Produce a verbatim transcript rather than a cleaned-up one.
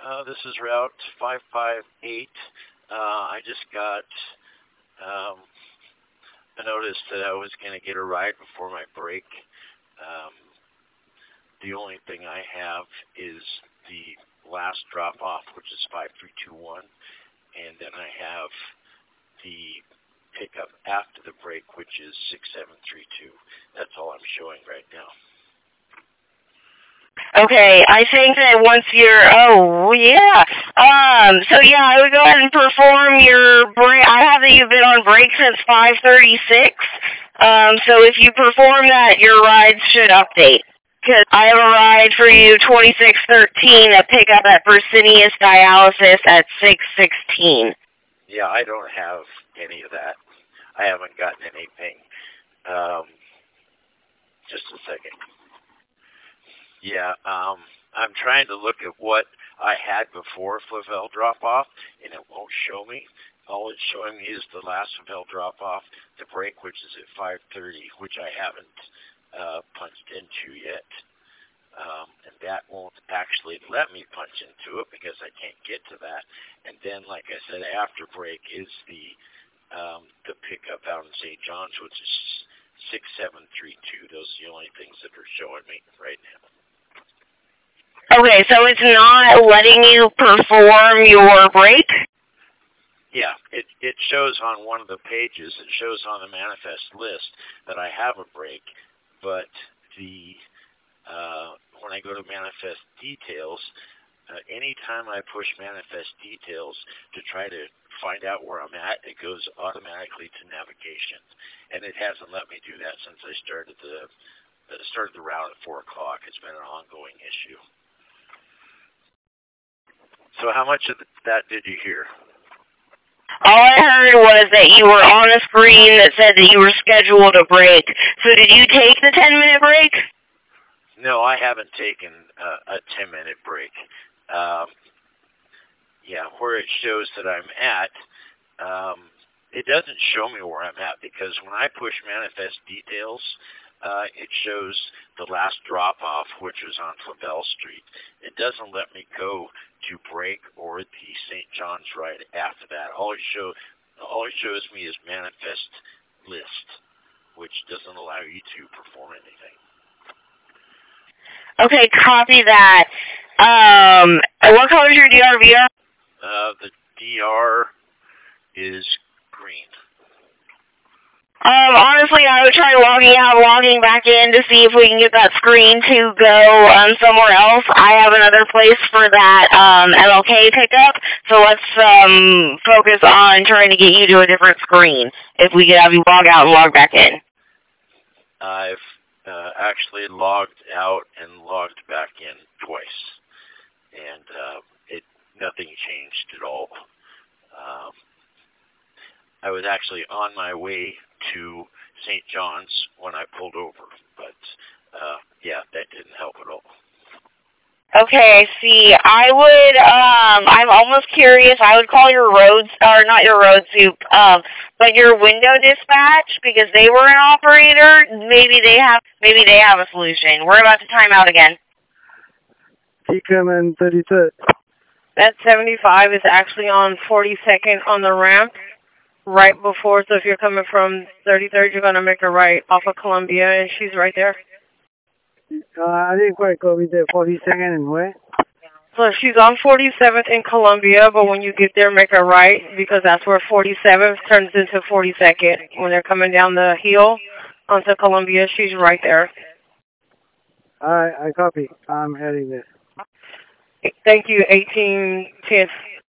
Uh, this is Route five five eight. Uh, I just got um, a notice that I was going to get a ride before my break. Um, the only thing I have is the last drop-off, which is five three two one, and then I have the pickup after the break, which is six seven three two. That's all I'm showing right now. Okay, I think that once you're, oh, yeah. Um, so yeah, I would go ahead and perform your break. I have that you've been on break since five thirty-six. Um, so if you perform that, your rides should update. Because I have a ride for you, twenty-six thirteen, a pickup at Fresenius Dialysis at six sixteen. Yeah, I don't have any of that. I haven't gotten anything. Um, just a second. Yeah, um, I'm trying to look at what I had before Flavel drop-off, and it won't show me. All it's showing me is the last Flavel drop-off, the break, which is at five thirty, which I haven't uh, punched into yet. Um, and that won't actually let me punch into it because I can't get to that. And then, like I said, after break is the um, the pickup out in Saint John's, which is six seven three two. Those are the only things that are showing me right now. Okay, so it's not letting you perform your break? Yeah, it it shows on one of the pages, it shows on the manifest list that I have a break, but the uh, when I go to manifest details, uh, anytime I push manifest details to try to find out where I'm at, it goes automatically to navigation, and it hasn't let me do that since I started the uh, started the route at four o'clock. It's been an ongoing issue. So how much of that did you hear? All I heard was that you were on a screen that said that you were scheduled a break. So did you take the ten-minute break? No, I haven't taken uh, a ten-minute break. Um, yeah, where it shows that I'm at, um, it doesn't show me where I'm at because when I push manifest details, uh, it shows the last drop-off, which was on Flavel Street. It doesn't let me go to break or the Saint John's ride after that. All it, show, all it shows me is manifest list, which doesn't allow you to perform anything. Okay, copy that. Um, what color is your D R V R? Uh, the D R is green. Um, honestly, I would try logging out, logging back in to see if we can get that screen to go um, somewhere else. I have another place for that um, M L K pickup, so let's um, focus on trying to get you to a different screen if we could have you log out and log back in. I've uh, actually logged out and logged back in twice, and uh, it nothing changed at all. Um, I was actually on my way to Saint John's when I pulled over, but uh, yeah, that didn't help at all. Okay, see, I would, um, I'm almost curious, I would call your roads, or not your road soup, um, but your window dispatch, because they were an operator, maybe they have, maybe they have a solution. We're about to time out again. T C M and thirty-third. That seventy-five is actually on forty-second on the ramp, right before, so if you're coming from thirty-third, you're going to make a right off of Columbia, and she's right there. Uh, I didn't quite go with the forty-second and where? So she's on forty-seventh in Columbia, but when you get there, make a right, because that's where forty-seventh turns into forty-second. When they're coming down the hill onto Columbia, she's right there. All right, I copy. I'm heading there. Thank you, eighteen ten.